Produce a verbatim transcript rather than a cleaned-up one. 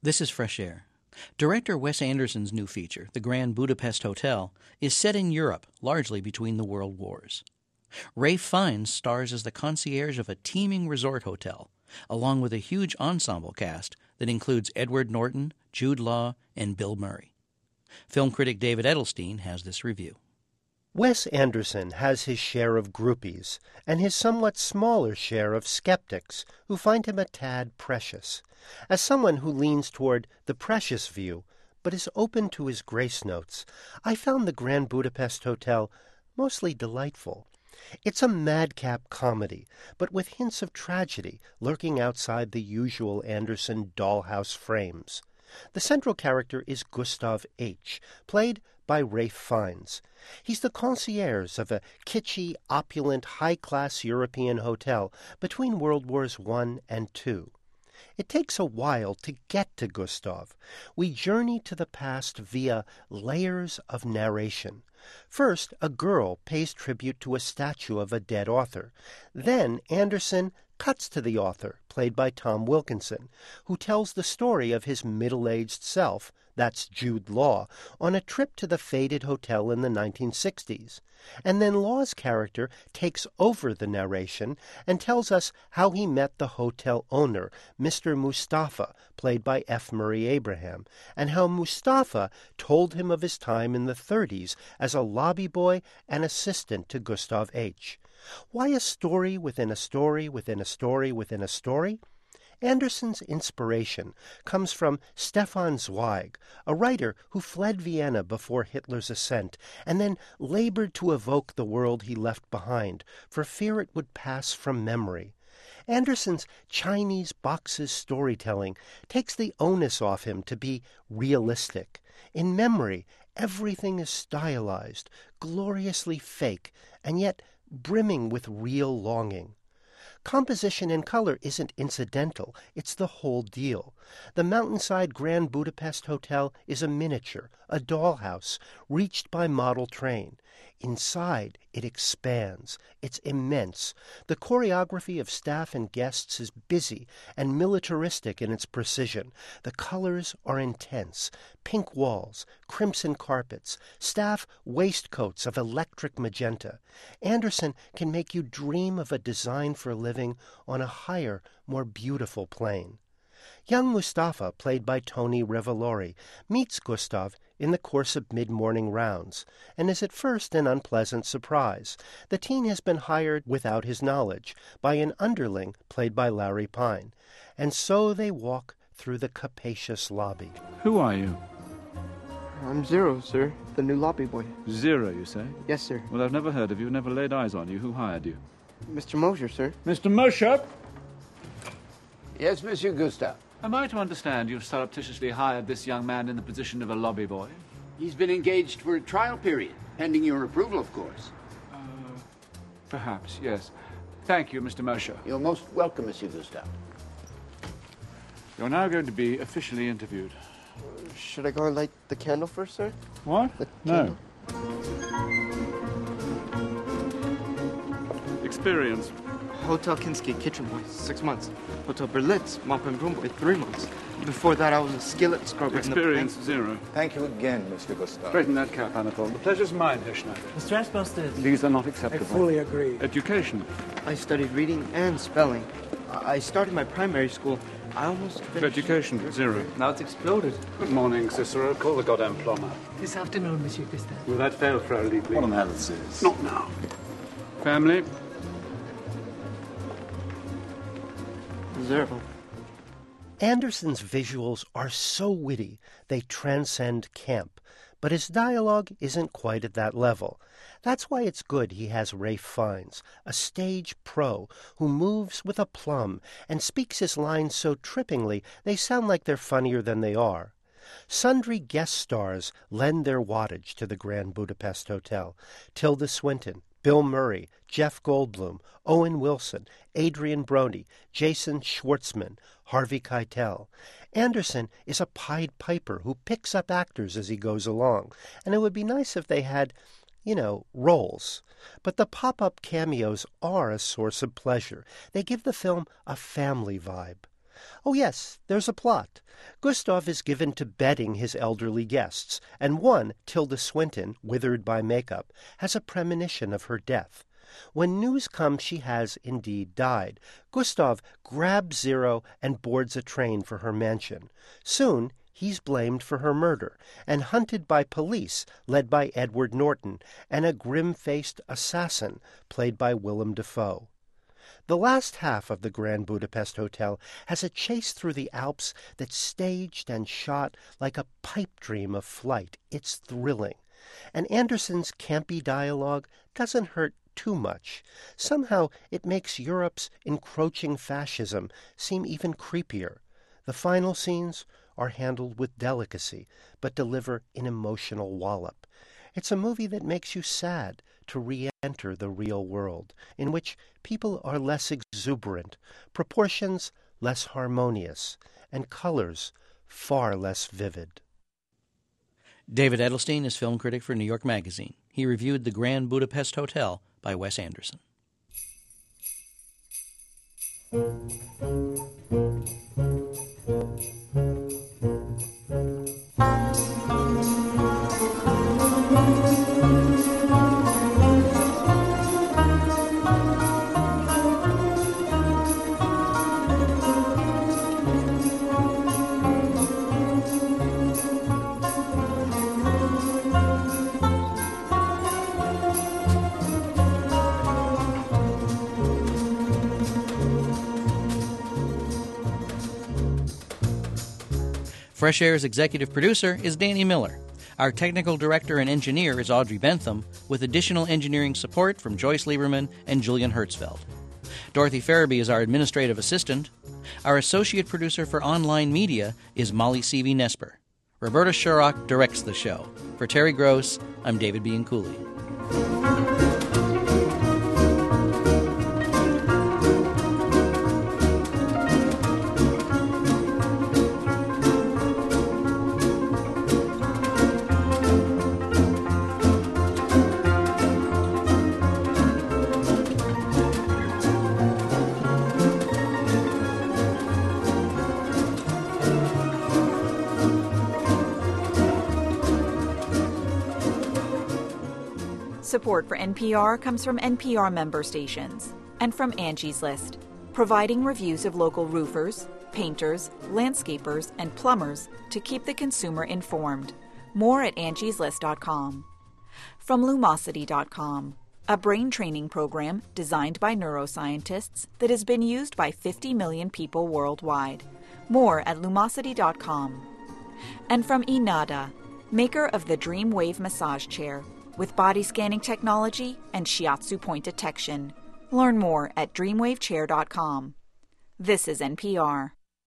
This is Fresh Air. Director Wes Anderson's new feature, The Grand Budapest Hotel, is set in Europe, largely between the world wars. Ralph Fiennes stars as the concierge of a teeming resort hotel, along with a huge ensemble cast that includes Edward Norton, Jude Law, and Bill Murray. Film critic David Edelstein has this review. Wes Anderson has his share of groupies and his somewhat smaller share of skeptics who find him a tad precious. As someone who leans toward the precious view but is open to his grace notes, I found the Grand Budapest Hotel mostly delightful. It's a madcap comedy, but with hints of tragedy lurking outside the usual Anderson dollhouse frames. The central character is Gustav H., played by Ralph Fiennes. He's the concierge of a kitschy, opulent, high-class European hotel between World Wars One and Two. It takes a while to get to Gustav. We journey to the past via layers of narration. First, a girl pays tribute to a statue of a dead author. Then Anderson cuts to the author, played by Tom Wilkinson, who tells the story of his middle-aged self, that's Jude Law, on a trip to the faded hotel in the nineteen sixties. And then Law's character takes over the narration and tells us how he met the hotel owner, Mister Mustafa, played by F. Murray Abraham, and how Mustafa told him of his time in the thirties as a lobby boy and assistant to Gustav H. Why a story within a story within a story within a story? Anderson's inspiration comes from Stefan Zweig, a writer who fled Vienna before Hitler's ascent and then labored to evoke the world he left behind for fear it would pass from memory. Anderson's Chinese boxes storytelling takes the onus off him to be realistic. In memory, everything is stylized, gloriously fake, and yet brimming with real longing. Composition and color isn't incidental, it's the whole deal. The mountainside Grand Budapest Hotel is a miniature, a dollhouse, reached by model train. Inside, it expands. It's immense. The choreography of staff and guests is busy and militaristic in its precision. The colors are intense. Pink walls, crimson carpets, staff waistcoats of electric magenta. Anderson can make you dream of a design for living on a higher, more beautiful plane. Young Mustafa, played by Tony Revolori, meets Gustav in the course of mid-morning rounds, and is at first an unpleasant surprise. The teen has been hired without his knowledge by an underling played by Larry Pine, and so they walk through the capacious lobby. Who are you? I'm Zero, sir, the new lobby boy. Zero, you say? Yes, sir. Well, I've never heard of you, never laid eyes on you. Who hired you? Mister Mosher, sir. Mister Mosher? Yes, Monsieur Gustave. Am I to understand you've surreptitiously hired this young man in the position of a lobby boy? He's been engaged for a trial period, pending your approval, of course. Uh, perhaps, yes. Thank you, Mister Mosher. You're most welcome, Monsieur Gustave. You're now going to be officially interviewed. Should I go and light the candle first, sir? What? The No. candle? Experience. Hotel Kinski, kitchen boy, six months. Hotel Berlitz, mop and broom boy, three months. Before that, I was a skillet scrubber. Experience, in the zero. Thank you again, Mister Gustave. Straighten that cap, Anatole. The pleasure's mine, Herr Schneider. Mister Asbestos. These are not I acceptable. fully agree. Education. I studied reading and spelling. I I started my primary school. I almost finished. Education, zero. Now it's exploded. Good morning, Cicero. Call the goddamn plumber. This afternoon, Monsieur Gustave. Will that fail, Frau Liebling? What on earth is this? Not now. Family. Zero. Anderson's visuals are so witty they transcend camp, but his dialogue isn't quite at that level. That's why it's good he has Ralph Fiennes, a stage pro who moves with aplomb and speaks his lines so trippingly they sound like they're funnier than they are. Sundry guest stars lend their wattage to the Grand Budapest Hotel. Tilda Swinton, Bill Murray, Jeff Goldblum, Owen Wilson, Adrian Brody, Jason Schwartzman, Harvey Keitel. Anderson is a Pied Piper who picks up actors as he goes along, and it would be nice if they had, you know, roles. But the pop-up cameos are a source of pleasure. They give the film a family vibe. Oh yes, there's a plot. Gustav is given to bedding his elderly guests, and one, Tilda Swinton, withered by makeup, has a premonition of her death. When news comes she has indeed died, Gustav grabs Zero and boards a train for her mansion. Soon he's blamed for her murder and hunted by police led by Edward Norton and a grim-faced assassin played by Willem Dafoe. The last half of the Grand Budapest Hotel has a chase through the Alps that's staged and shot like a pipe dream of flight. It's thrilling. And Anderson's campy dialogue doesn't hurt too much. Somehow it makes Europe's encroaching fascism seem even creepier. The final scenes are handled with delicacy, but deliver an emotional wallop. It's a movie that makes you sad to re-enter the real world, in which people are less exuberant, proportions less harmonious, and colors far less vivid. David Edelstein is film critic for New York Magazine. He reviewed The Grand Budapest Hotel by Wes Anderson. Fresh Air's executive producer is Danny Miller. Our technical director and engineer is Audrey Bentham, with additional engineering support from Joyce Lieberman and Julian Hertzfeld. Dorothy Farabee is our administrative assistant. Our associate producer for online media is Molly Seavey-Nesper. Roberta Shurrock directs the show. For Terry Gross, I'm David Bianculli. Support for N P R comes from N P R member stations and from Angie's List, providing reviews of local roofers, painters, landscapers, and plumbers to keep the consumer informed. More at angies list dot com. From Lumosity dot com, a brain training program designed by neuroscientists that has been used by fifty million people worldwide. More at lumosity dot com. And from Inada, maker of the Dreamwave massage chair, with body scanning technology and shiatsu point detection. Learn more at dreamwave chair dot com. This is N P R.